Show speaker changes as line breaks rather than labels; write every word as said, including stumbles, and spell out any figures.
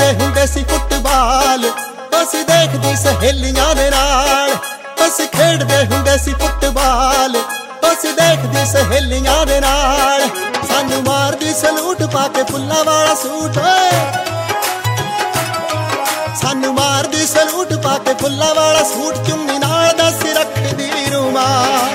ਖੇਡਦੇ ਹੁੰਦੇ ਸੀ ਫੁੱਟਬਾਲ, ਅਸੀਂ ਦੇਖਦੀ ਸਹੇਲੀਆਂ ਦੇ ਨਾਲ। ਅਸੀਂ ਖੇਡਦੇ ਹੁੰਦੇ ਸੀ ਫੁੱਟਬਾਲ, ਅਸੀਂ ਦੇਖਦੀ ਸਹੇਲੀਆਂ ਦੇ ਨਾਲ। ਸਾਨੂੰ ਮਾਰਦੀ ਸਲੂਟ ਪਾ ਕੇ ਫੁੱਲਾਂ ਵਾਲਾ ਸੂਟ, ਸਾਨੂੰ ਮਾਰਦੀ ਸਲੂਟ ਪਾ ਕੇ ਫੁੱਲਾਂ ਵਾਲਾ ਸੂਟ। ਚੁੰਨੀ ਨਾਲ ਦੱਸ ਰੱਖਦੀ ਰੁਮਾਲ।